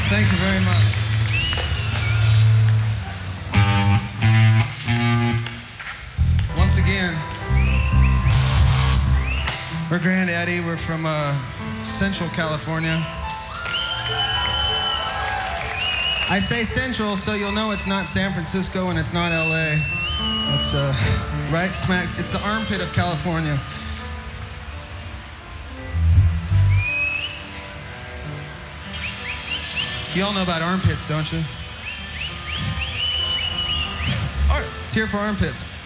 Thank you very much. Once again, we're Granddaddy. We're from Central California. I say Central so you'll know it's not San Francisco and it's not LA. It's right smack, it's the armpit of California. You all know about armpits, don't you? It's here for armpits.